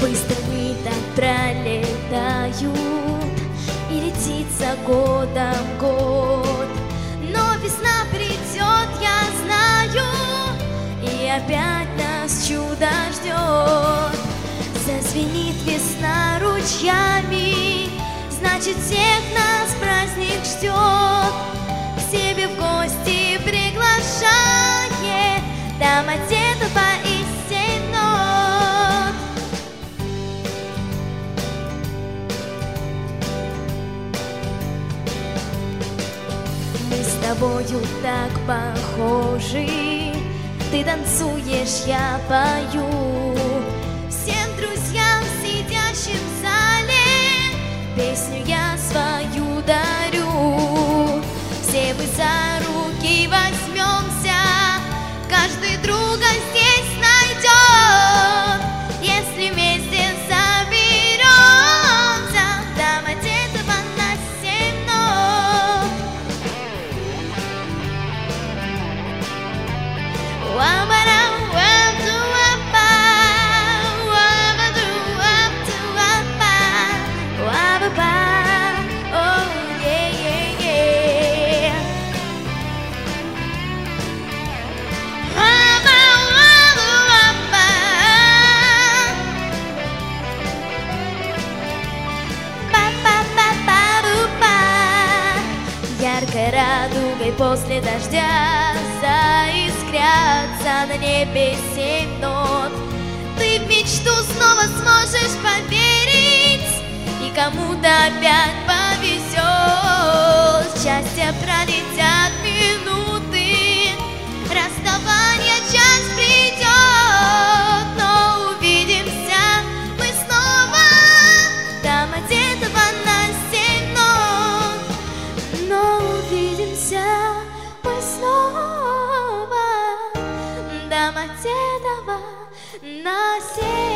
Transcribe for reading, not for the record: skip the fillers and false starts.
Быстро дни так пролетают, и летится годом год. Но весна придет, я знаю, и опять нас чудо ждет. Зазвенит весна ручьями, значит, всех нас праздник ждет. К себе в гости приглашает Домодедово и Сенот. Мы с тобою так похожи, ты танцуешь, я пою. Всем друзьям, сидящим в зале, песню я свою дарю. Все мы за руки возьмемся, каждый друга здесь найдет. Если вместе соберемся, Домодедово на Сенот. Яркой радугой после дождя заискрятся на небе 7 нот. Ты в мечту снова сможешь поверить, и кому-то опять повезет. Счастье пролетят минуты, расставание час придет, но увидимся мы снова, Домодедово на 7 нот. Но увидимся мы снова, Домодедово на 7